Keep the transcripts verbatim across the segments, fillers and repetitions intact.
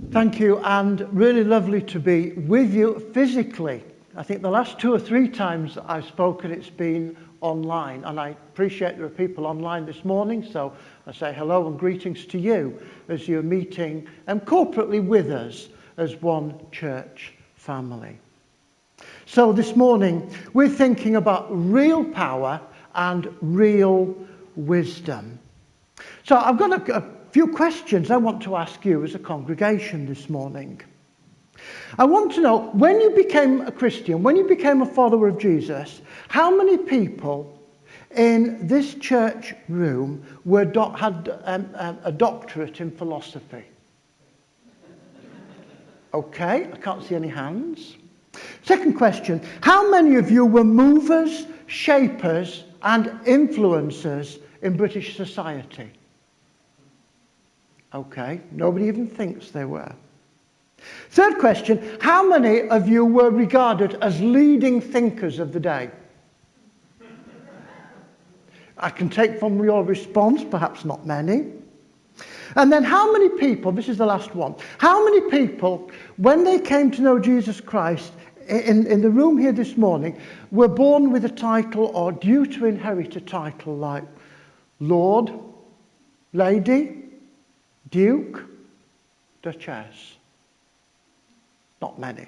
Thank you, and really lovely to be with you physically. I think the last two or three times I've spoken, it's been online, and I appreciate there are people online this morning, so I say hello and greetings to you as you're meeting um, corporately with us as one church family. So this morning, we're thinking about real power and real wisdom. So I've got a, a few questions I want to ask you as a congregation this morning. I want to know, when you became a Christian, when you became a follower of Jesus, how many people in this church room were do- had um, um, a doctorate in philosophy? Okay, I can't see any hands. Second question, how many of you were movers, shapers and influencers in British society? Okay, nobody even thinks they were. Third question, how many of you were regarded as leading thinkers of the day? I can take from your response, perhaps not many. And then how many people, this is the last one, how many people, when they came to know Jesus Christ, in, in the room here this morning, were born with a title or due to inherit a title like Lord, Lady, Duke, Duchess? Not many.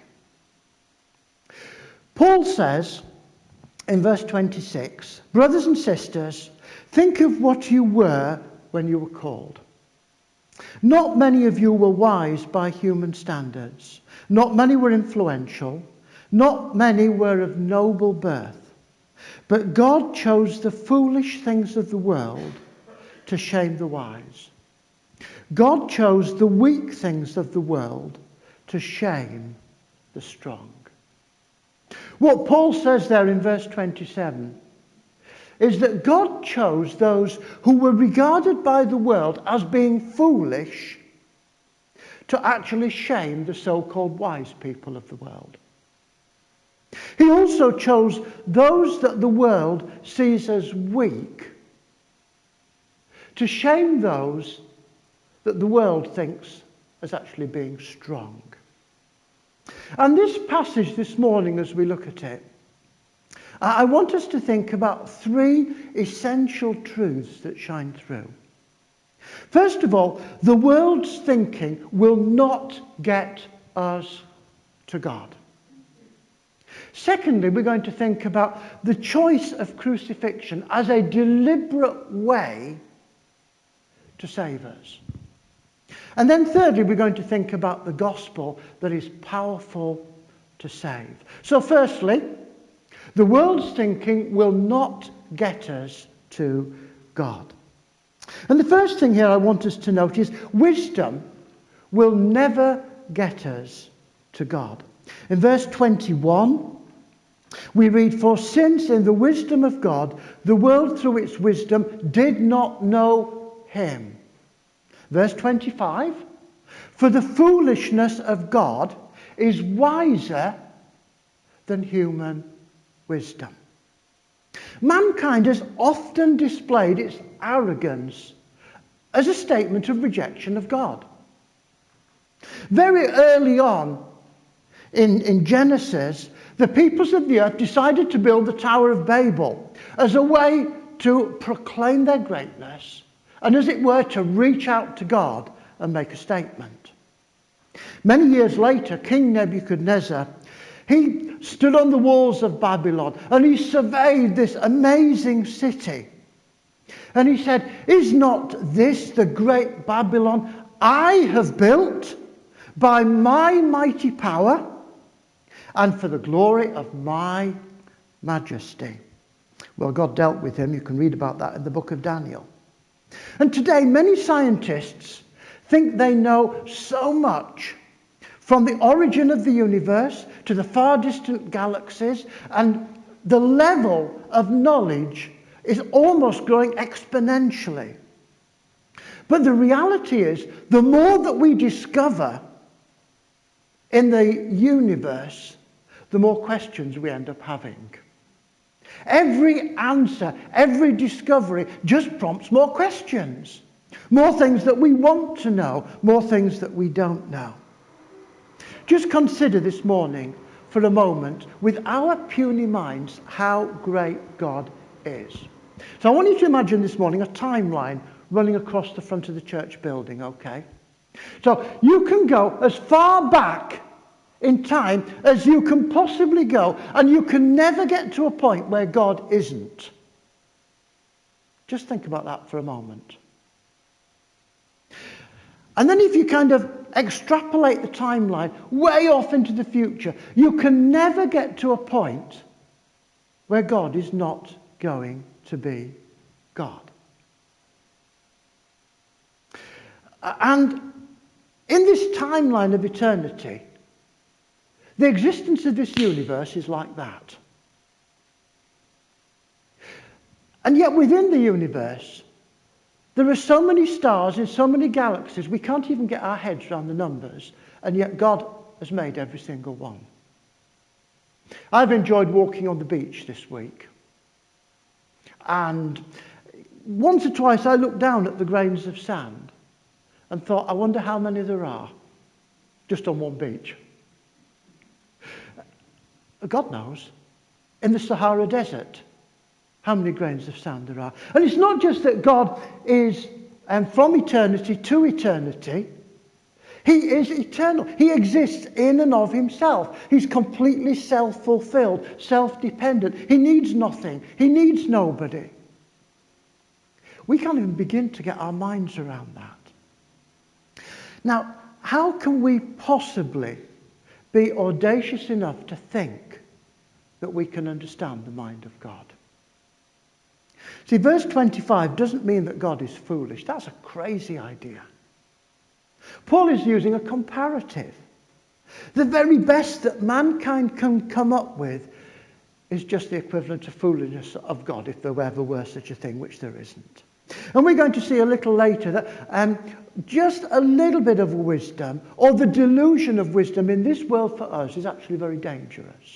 Paul says in verse twenty-six, brothers and sisters, think of what you were when you were called. Not many of you were wise by human standards. Not many were influential. Not many were of noble birth. But God chose the foolish things of the world to shame the wise. God chose the weak things of the world to shame the strong. What Paul says there in verse twenty-seven is that God chose those who were regarded by the world as being foolish to actually shame the so-called wise people of the world. He also chose those that the world sees as weak to shame those that the world thinks as actually being strong. And this passage this morning, as we look at it, I want us to think about three essential truths that shine through. First of all, the world's thinking will not get us to God. Secondly, we're going to think about the choice of crucifixion as a deliberate way to save us. And then thirdly, we're going to think about the gospel that is powerful to save. So firstly, the world's thinking will not get us to God. And the first thing here I want us to note is wisdom will never get us to God. In verse twenty-one, we read, for since in the wisdom of God, the world through its wisdom did not know him. Verse twenty-five, for the foolishness of God is wiser than human wisdom. Mankind has often displayed its arrogance as a statement of rejection of God. Very early on in, in Genesis, the peoples of the earth decided to build the Tower of Babel as a way to proclaim their greatness and, as it were, to reach out to God and make a statement. Many years later, King Nebuchadnezzar, he stood on the walls of Babylon and he surveyed this amazing city. And he said, is not this the great Babylon I have built by my mighty power and for the glory of my majesty? Well, God dealt with him. You can read about that in the book of Daniel. And today, many scientists think they know so much, from the origin of the universe to the far distant galaxies, and the level of knowledge is almost growing exponentially. But the reality is, the more that we discover in the universe, the more questions we end up having. Every answer, every discovery just prompts more questions. More things that we want to know, more things that we don't know. Just consider this morning for a moment, with our puny minds, how great God is. So I want you to imagine this morning a timeline running across the front of the church building, okay? So you can go as far back in time as you can possibly go, and you can never get to a point where God isn't. Just think about that for a moment. And then if you kind of extrapolate the timeline way off into the future, you can never get to a point where God is not going to be God. And in this timeline of eternity, the existence of this universe is like that. And yet within the universe, there are so many stars in so many galaxies, we can't even get our heads around the numbers, and yet God has made every single one. I've enjoyed walking on the beach this week. And once or twice I looked down at the grains of sand and thought, I wonder how many there are just on one beach. God knows. In the Sahara Desert, how many grains of sand there are. And it's not just that God is um, from eternity to eternity. He is eternal. He exists in and of himself. He's completely self-fulfilled, self-dependent. He needs nothing. He needs nobody. We can't even begin to get our minds around that. Now, how can we possibly be audacious enough to think that we can understand the mind of God? See, verse twenty-five doesn't mean that God is foolish. That's a crazy idea. Paul is using a comparative. The very best that mankind can come up with is just the equivalent of foolishness of God, if there ever were such a thing, which there isn't. And we're going to see a little later that um, just a little bit of wisdom, or the delusion of wisdom in this world for us, is actually very dangerous.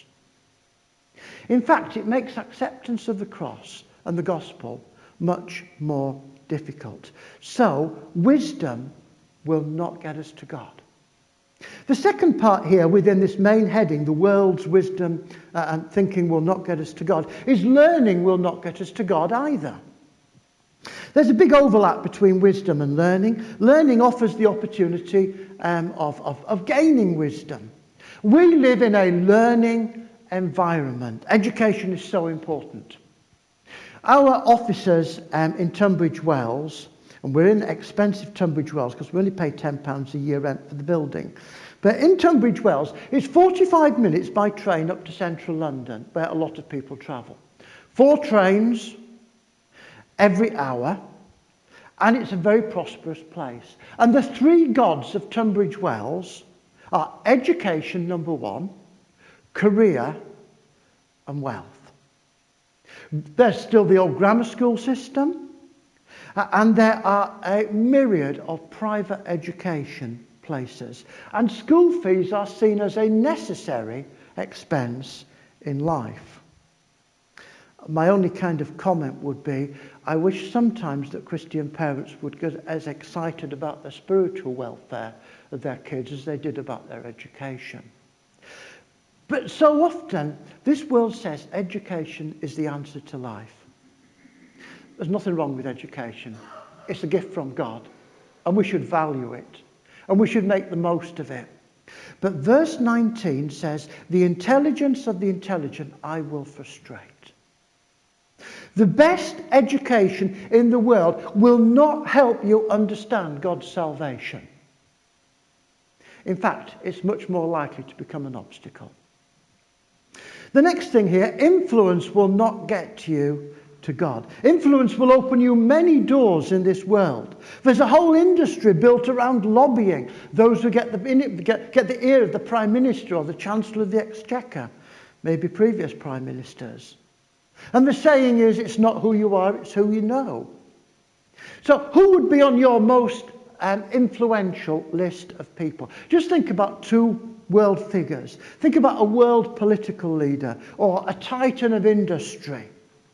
In fact, it makes acceptance of the cross and the gospel much more difficult. So, wisdom will not get us to God. The second part here within this main heading, the world's wisdom uh, and thinking will not get us to God, is learning will not get us to God either. There's a big overlap between wisdom and learning. Learning offers the opportunity um, of, of, of gaining wisdom. We live in a learning environment. Education is so important. Our officers um, in Tunbridge Wells, and we're in expensive Tunbridge Wells because we only pay ten pounds a year rent for the building. But in Tunbridge Wells, it's forty-five minutes by train up to central London, where a lot of people travel. Four trains every hour, and it's a very prosperous place. And the three gods of Tunbridge Wells are education, number one, career, and wealth. There's still the old grammar school system, and there are a myriad of private education places. And school fees are seen as a necessary expense in life. My only kind of comment would be, I wish sometimes that Christian parents would get as excited about the spiritual welfare of their kids as they did about their education. But so often, this world says education is the answer to life. There's nothing wrong with education. It's a gift from God, and we should value it, and we should make the most of it. But verse nineteen says, the intelligence of the intelligent I will frustrate. The best education in the world will not help you understand God's salvation. In fact, it's much more likely to become an obstacle. The next thing here, influence will not get you to God. Influence will open you many doors in this world. There's a whole industry built around lobbying. Those who get the, get, get the ear of the Prime Minister or the Chancellor of the Exchequer, maybe previous Prime Ministers. And the saying is, it's not who you are, it's who you know. So who would be on your most um, influential list of people? Just think about two world figures. Think about a world political leader or a titan of industry.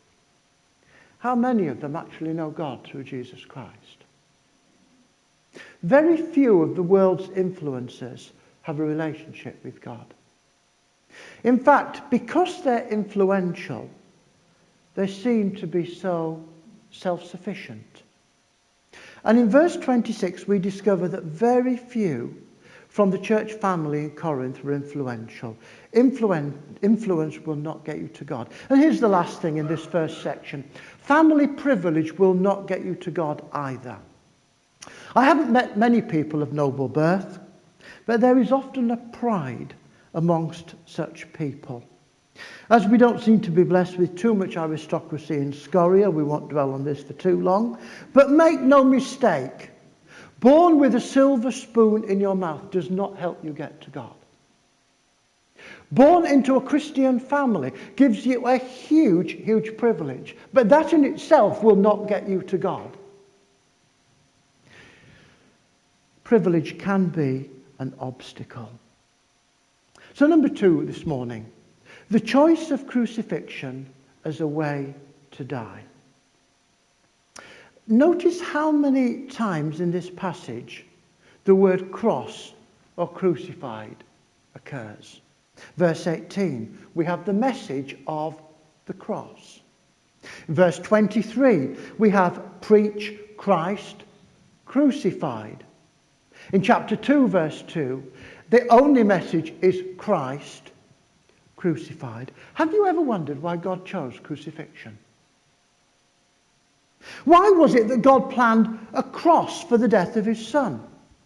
How many of them actually know God through Jesus Christ? Very few of the world's influencers have a relationship with God. In fact, because they're influential, they seem to be so self-sufficient. And in verse twenty-six, we discover that very few from the church family in Corinth were influential. Influen- influence will not get you to God. And here's the last thing in this first section. Family privilege will not get you to God either. I haven't met many people of noble birth, but there is often a pride amongst such people. As we don't seem to be blessed with too much aristocracy in Scoria, we won't dwell on this for too long, but make no mistake, born with a silver spoon in your mouth does not help you get to God. Born into a Christian family gives you a huge, huge privilege, but that in itself will not get you to God. Privilege can be an obstacle. So number two this morning, the choice of crucifixion as a way to die. Notice how many times in this passage the word cross or crucified occurs. Verse eighteen, we have the message of the cross. In verse twenty-three, we have preach Christ crucified. In chapter two, verse two, the only message is Christ crucified. Have you ever wondered why God chose crucifixion? Why was it that God planned a cross for the death of his son?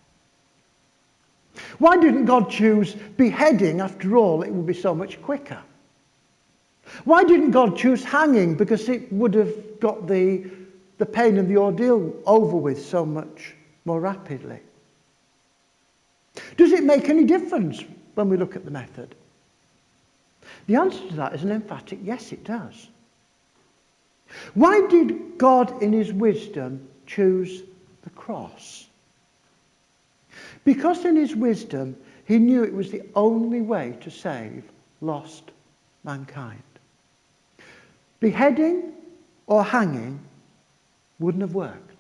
Why didn't God choose beheading? After all, it would be so much quicker. Why didn't God choose hanging? Because it would have got the, the pain and the ordeal over with so much more rapidly. Does it make any difference when we look at the method? The answer to that is an emphatic yes, it does. Why did God in his wisdom choose the cross? Because in his wisdom he knew it was the only way to save lost mankind. Beheading or hanging wouldn't have worked.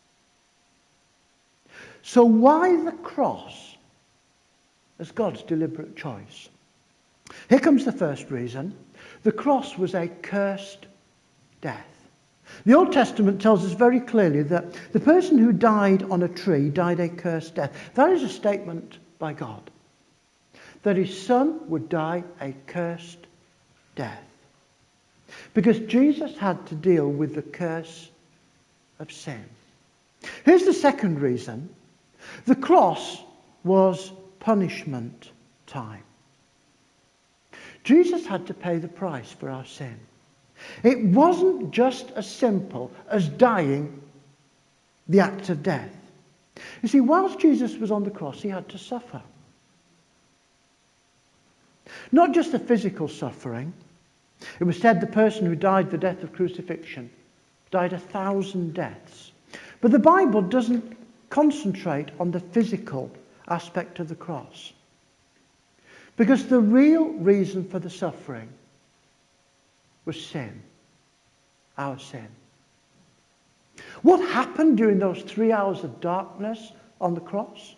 So why the cross as God's deliberate choice? Here comes the first reason. The cross was a cursed death. The Old Testament tells us very clearly that the person who died on a tree died a cursed death. That is a statement by God, that his son would die a cursed death. Because Jesus had to deal with the curse of sin. Here's the second reason. The cross was punishment time. Jesus had to pay the price for our sin. It wasn't just as simple as dying the act of death. You see, whilst Jesus was on the cross, he had to suffer. Not just the physical suffering. It was said the person who died the death of crucifixion died a thousand deaths. But the Bible doesn't concentrate on the physical aspect of the cross. Because the real reason for the suffering was sin, our sin. What happened during those three hours of darkness on the cross?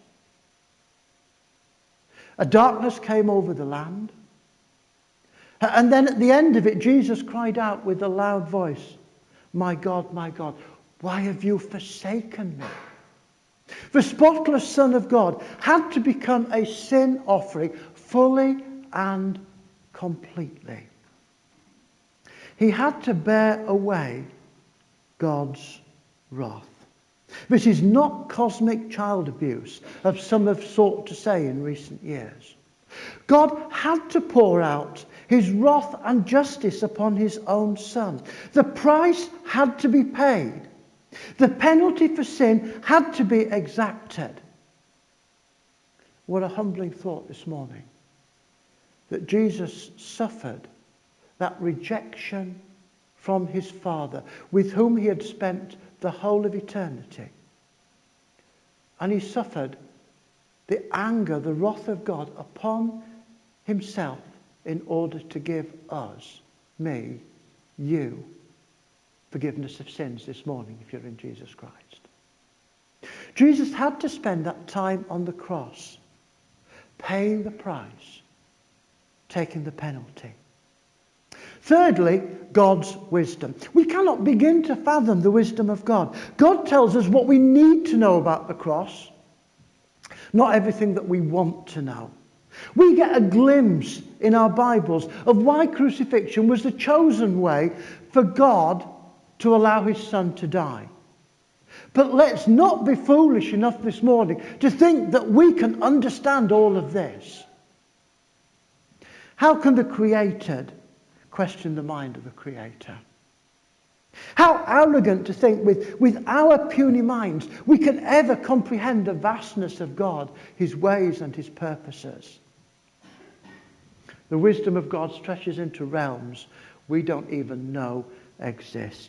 A darkness came over the land. And then at the end of it, Jesus cried out with a loud voice, "My God, my God, why have you forsaken me?" The spotless Son of God had to become a sin offering fully and completely. He had to bear away God's wrath. This is not cosmic child abuse, as some have sought to say in recent years. God had to pour out his wrath and justice upon his own Son. The price had to be paid. The penalty for sin had to be exacted. What a humbling thought this morning, that Jesus suffered that rejection from his Father, with whom he had spent the whole of eternity. And he suffered the anger, the wrath of God upon himself in order to give us, me, you, forgiveness of sins this morning if you're in Jesus Christ. Jesus had to spend that time on the cross paying the price, taking the penalty. Thirdly, God's wisdom. We cannot begin to fathom the wisdom of God. God tells us what we need to know about the cross, not everything that we want to know. We get a glimpse in our Bibles of why crucifixion was the chosen way for God to allow his Son to die. But let's not be foolish enough this morning to think that we can understand all of this. How can the created question the mind of the Creator? How arrogant to think with, with our puny minds we can ever comprehend the vastness of God, his ways and his purposes. The wisdom of God stretches into realms we don't even know exist.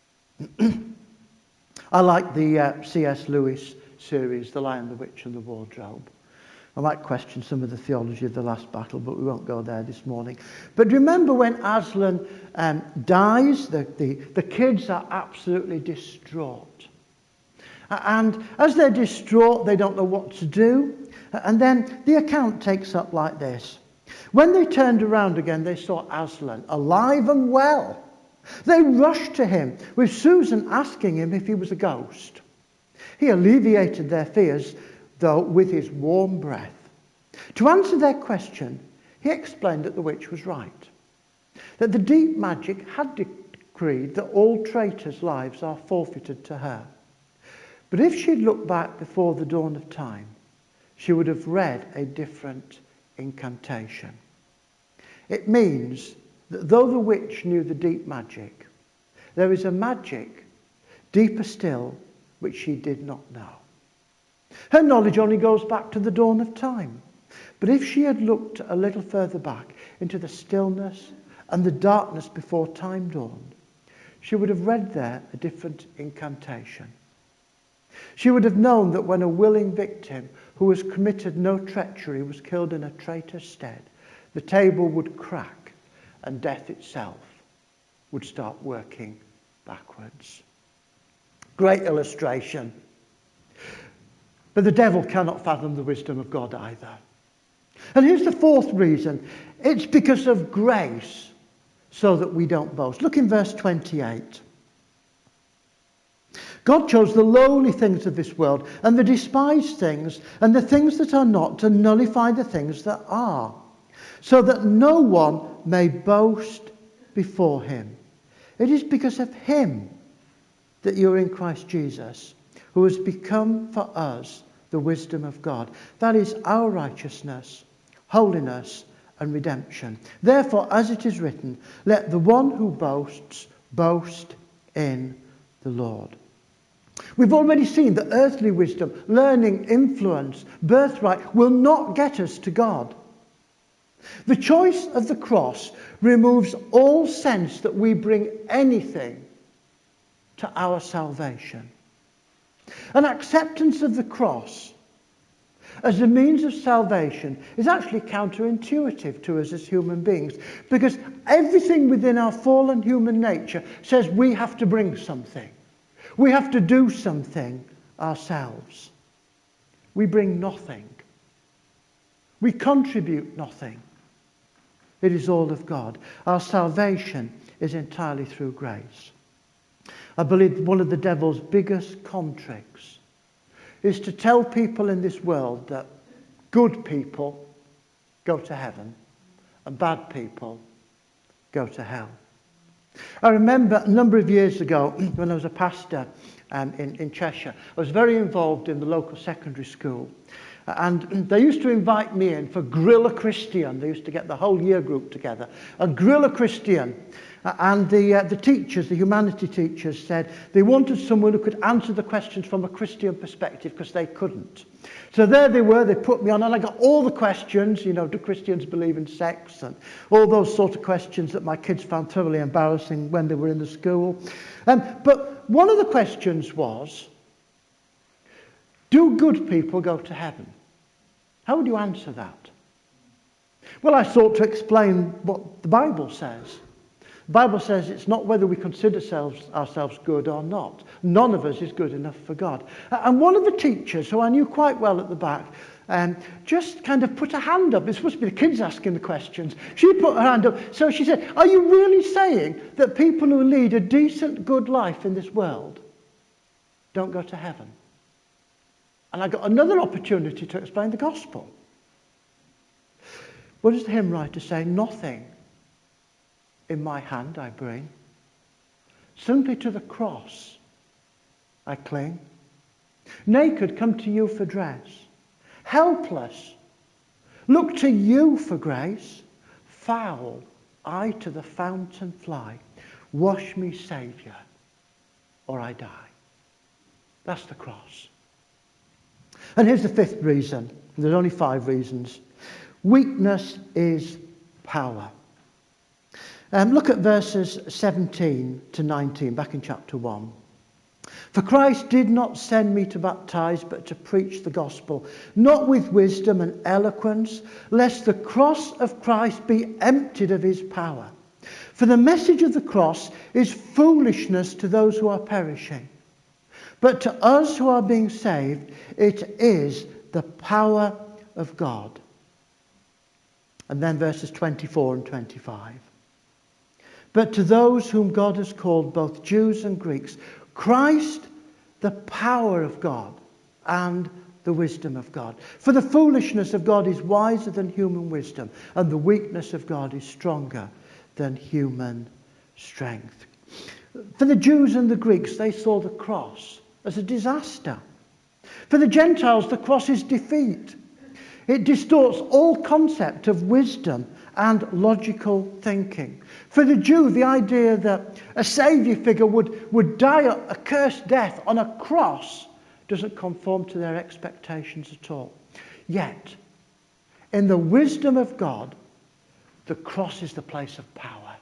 I like the uh, C S Lewis series, The Lion, the Witch and the Wardrobe. I might question some of the theology of the last battle, but we won't go there this morning. But remember when Aslan um, dies, the, the, the kids are absolutely distraught. And as they're distraught, they don't know what to do. And then the account takes up like this. When they turned around again, they saw Aslan alive and well. They rushed to him, with Susan asking him if he was a ghost. He alleviated their fears, though, with his warm breath. To answer their question, he explained that the witch was right, that the deep magic had decreed that all traitors' lives are forfeited to her. But if she'd looked back before the dawn of time, she would have read a different incantation. It means that though the witch knew the deep magic, there is a magic deeper still which she did not know. Her knowledge only goes back to the dawn of time. But if she had looked a little further back into the stillness and the darkness before time dawned, she would have read there a different incantation. She would have known that when a willing victim who has committed no treachery was killed in a traitor's stead, the table would crack and death itself would start working backwards. Great illustration. But the devil cannot fathom the wisdom of God either. And here's the fourth reason. It's because of grace, so that we don't boast. Look in verse twenty-eight. God chose the lowly things of this world and the despised things and the things that are not to nullify the things that are, so that no one may boast before him. It is because of him that you're in Christ Jesus, who has become for us the wisdom of God. That is our righteousness, holiness, and redemption. Therefore, as it is written, let the one who boasts boast in the Lord. We've already seen that earthly wisdom, learning, influence, birthright will not get us to God. The choice of the cross removes all sense that we bring anything to our salvation. An acceptance of the cross as a means of salvation is actually counterintuitive to us as human beings, because everything within our fallen human nature says we have to bring something. We have to do something ourselves. We bring nothing. We contribute nothing. It is all of God. Our salvation is entirely through grace. I believe one of the devil's biggest contricts is to tell people in this world that good people go to heaven and bad people go to hell. I remember a number of years ago when I was a pastor um, in, in Cheshire, I was very involved in the local secondary school. And they used to invite me in for Grill a Christian. They used to get the whole year group together. A Grill a Christian. And the, uh, the teachers, the humanity teachers, said they wanted someone who could answer the questions from a Christian perspective because they couldn't. So there they were, they put me on, and I got all the questions, you know, do Christians believe in sex? And all those sort of questions that my kids found thoroughly embarrassing when they were in the school. Um, but one of the questions was, do good people go to heaven? How would you answer that? Well, I sought to explain what the Bible says. The Bible says it's not whether we consider ourselves, ourselves good or not. None of us is good enough for God. And one of the teachers, who I knew quite well at the back, um, just kind of put her hand up. It's supposed to be the kids asking the questions. She put her hand up. So she said, are you really saying that people who lead a decent, good life in this world don't go to heaven? And I got another opportunity to explain the gospel. What does the hymn writer say? Nothing in my hand I bring. Simply to the cross I cling. Naked, come to you for dress. Helpless, look to you for grace. Foul, I to the fountain fly. Wash me, Saviour, or I die. That's the cross. And here's the fifth reason. There's only five reasons. Weakness is power. Um, look at verses seventeen to nineteen, back in chapter one. For Christ did not send me to baptize, but to preach the gospel, not with wisdom and eloquence, lest the cross of Christ be emptied of his power. For the message of the cross is foolishness to those who are perishing. But to us who are being saved, it is the power of God. And then verses twenty-four and twenty-five. But to those whom God has called, both Jews and Greeks, Christ, the power of God and the wisdom of God. For the foolishness of God is wiser than human wisdom, and the weakness of God is stronger than human strength. For the Jews and the Greeks, they saw the cross as a disaster. For the Gentiles, the cross is defeat. It distorts all concept of wisdom and logical thinking. For the Jew, the idea that a saviour figure would, would die a, a cursed death on a cross doesn't conform to their expectations at all. Yet, in the wisdom of God, the cross is the place of power.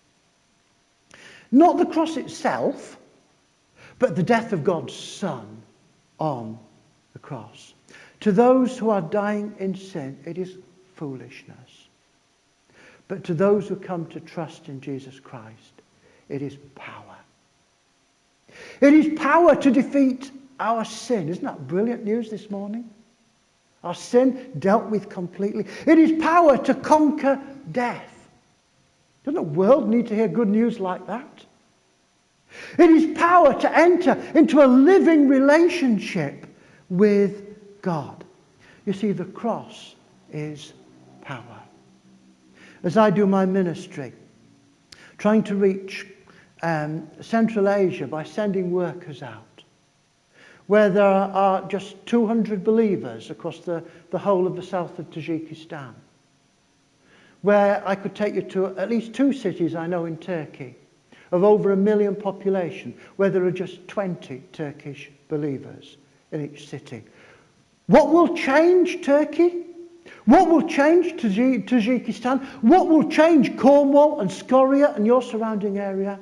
Not the cross itself, but the death of God's Son on the cross. To those who are dying in sin, it is foolishness. But to those who come to trust in Jesus Christ, it is power. It is power to defeat our sin. Isn't that brilliant news this morning? Our sin dealt with completely. It is power to conquer death. Doesn't the world need to hear good news like that? It is power to enter into a living relationship with God. You see, the cross is power. As I do my ministry, trying to reach um, Central Asia by sending workers out, where there are just two hundred believers across the, the whole of the south of Tajikistan, where I could take you to at least two cities I know in Turkey, of over a million population, where there are just twenty Turkish believers in each city. What will change Turkey? What will change Tajikistan? What will change Cornwall and Scoria and your surrounding area?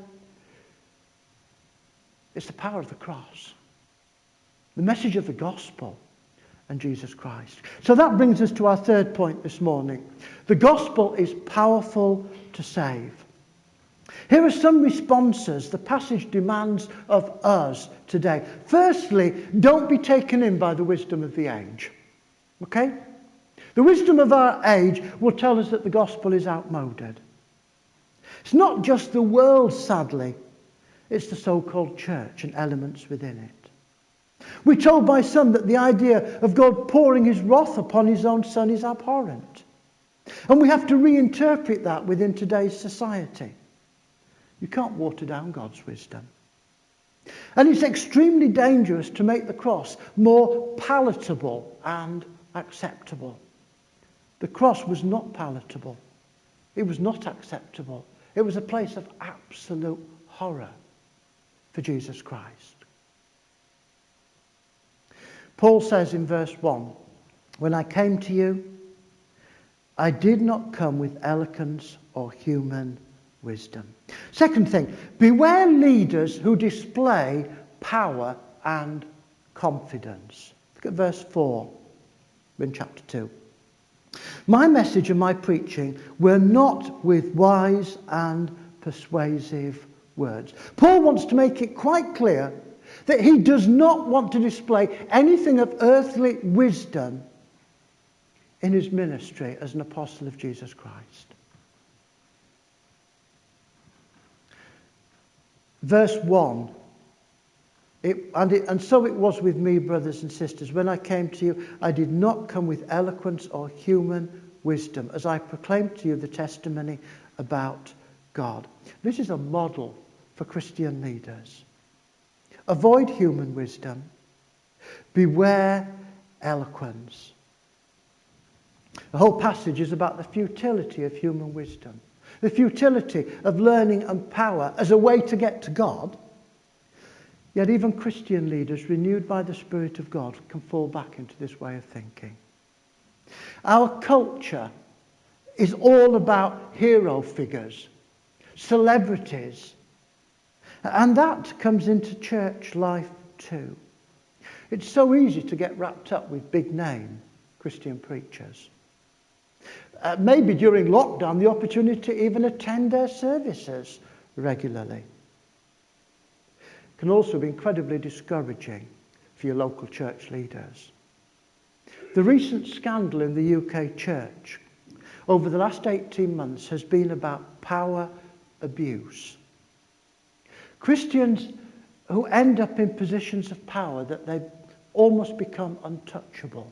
It's the power of the cross. The message of the gospel and Jesus Christ. So that brings us to our third point this morning. The gospel is powerful to save. Here are some responses the passage demands of us today. Firstly, don't be taken in by the wisdom of the age. Okay? The wisdom of our age will tell us that the gospel is outmoded. It's not just the world, sadly. It's the so-called church and elements within it. We're told by some that the idea of God pouring his wrath upon his own Son is abhorrent. And we have to reinterpret that within today's society. You can't water down God's wisdom. And it's extremely dangerous to make the cross more palatable and acceptable. The cross was not palatable. It was not acceptable. It was a place of absolute horror for Jesus Christ. Paul says in verse one, when I came to you, I did not come with eloquence or human wisdom. Second thing, beware leaders who display power and confidence. Look at verse four in chapter two. My message and my preaching were not with wise and persuasive words. Paul wants to make it quite clear that he does not want to display anything of earthly wisdom in his ministry as an apostle of Jesus Christ. Verse one, it, and, it, and so it was with me, brothers and sisters. When I came to you, I did not come with eloquence or human wisdom, as I proclaimed to you the testimony about God. This is a model for Christian leaders. Avoid human wisdom. Beware eloquence. The whole passage is about the futility of human wisdom. The futility of learning and power as a way to get to God. Yet even Christian leaders, renewed by the Spirit of God, can fall back into this way of thinking. Our culture is all about hero figures, celebrities. And that comes into church life too. It's so easy to get wrapped up with big name Christian preachers. Uh, maybe during lockdown, the opportunity to even attend their services regularly. It can also be incredibly discouraging for your local church leaders. The recent scandal in the U K church over the last eighteen months has been about power abuse. Christians who end up in positions of power that they almost become untouchable.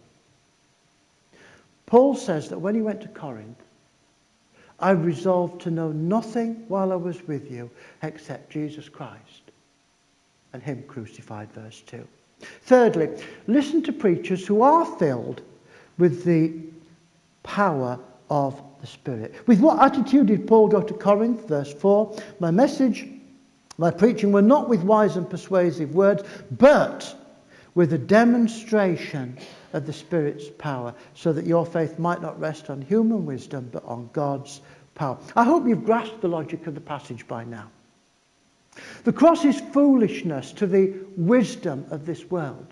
Paul says that when he went to Corinth, I resolved to know nothing while I was with you except Jesus Christ and him crucified, verse two. Thirdly, listen to preachers who are filled with the power of the Spirit. With what attitude did Paul go to Corinth? Verse four, my message, my preaching were not with wise and persuasive words, but with a demonstration of the Spirit's power, so that your faith might not rest on human wisdom, but on God's power. I hope you've grasped the logic of the passage by now. The cross is foolishness to the wisdom of this world.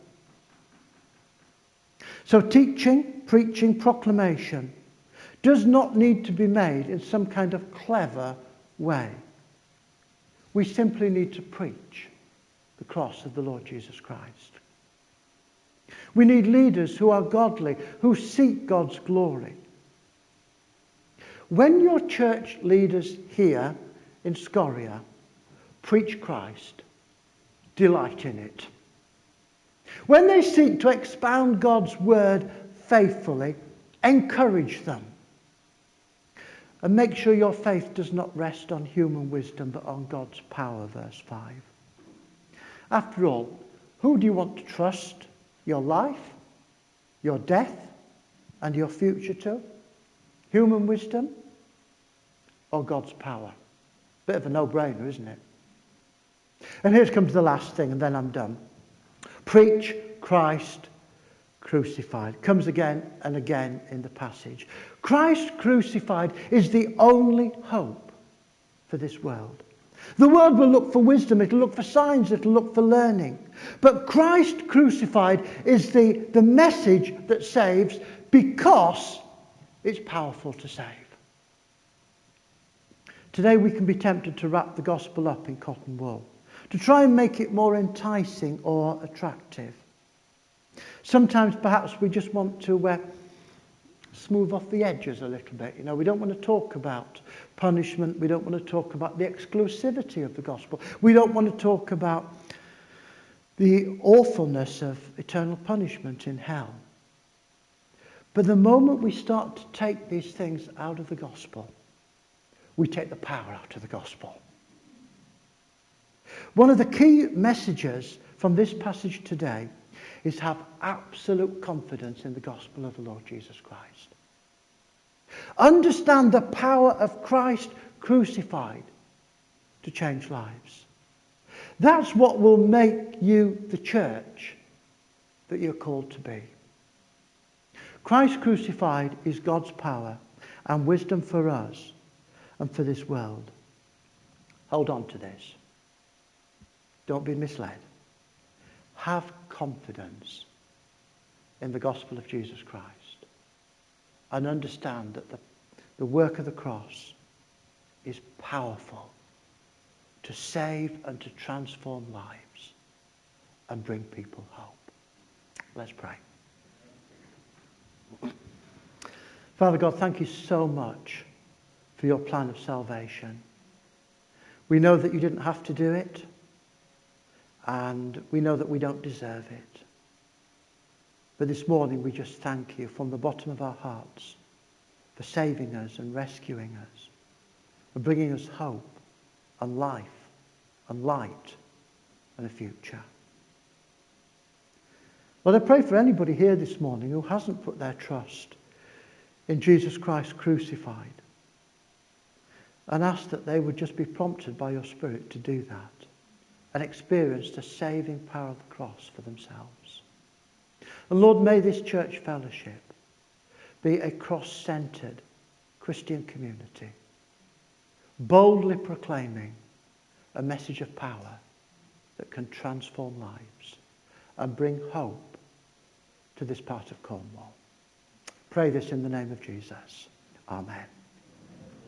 So teaching, preaching, proclamation does not need to be made in some kind of clever way. We simply need to preach the cross of the Lord Jesus Christ. We need leaders who are godly, who seek God's glory. When your church leaders here in Scoria preach Christ, delight in it. When they seek to expound God's word faithfully, encourage them. And make sure your faith does not rest on human wisdom, but on God's power, verse five. After all, who do you want to trust your life, your death, and your future to? Human wisdom or God's power? Bit of a no-brainer, isn't it? And here comes the last thing, and then I'm done. Preach Christ crucified. Comes again and again in the passage. Christ crucified is the only hope for this world. The world will look for wisdom, it'll look for signs, it'll look for learning. But Christ crucified is the, the message that saves, because it's powerful to save. Today we can be tempted to wrap the gospel up in cotton wool, to try and make it more enticing or attractive. Sometimes perhaps we just want to uh, smooth off the edges a little bit. You know, we don't want to talk about punishment. We don't want to talk about the exclusivity of the gospel. We don't want to talk about the awfulness of eternal punishment in hell. But the moment we start to take these things out of the gospel, we take the power out of the gospel. One of the key messages from this passage today is have absolute confidence in the gospel of the Lord Jesus Christ. Understand the power of Christ crucified to change lives. That's what will make you the church that you're called to be. Christ crucified is God's power and wisdom for us and for this world. Hold on to this. Don't be misled. Have confidence in the gospel of Jesus Christ and understand that the, the work of the cross is powerful to save and to transform lives and bring people hope. Let's pray. Father God, thank you so much for your plan of salvation. We know that you didn't have to do it, and we know that we don't deserve it. But this morning we just thank you from the bottom of our hearts for saving us and rescuing us, for bringing us hope and life and light and a future. Lord, I pray for anybody here this morning who hasn't put their trust in Jesus Christ crucified, and ask that they would just be prompted by your Spirit to do that and experience the saving power of the cross for themselves. And Lord, may this church fellowship be a cross-centered Christian community, boldly proclaiming a message of power that can transform lives and bring hope to this part of Cornwall. Pray this in the name of Jesus. Amen.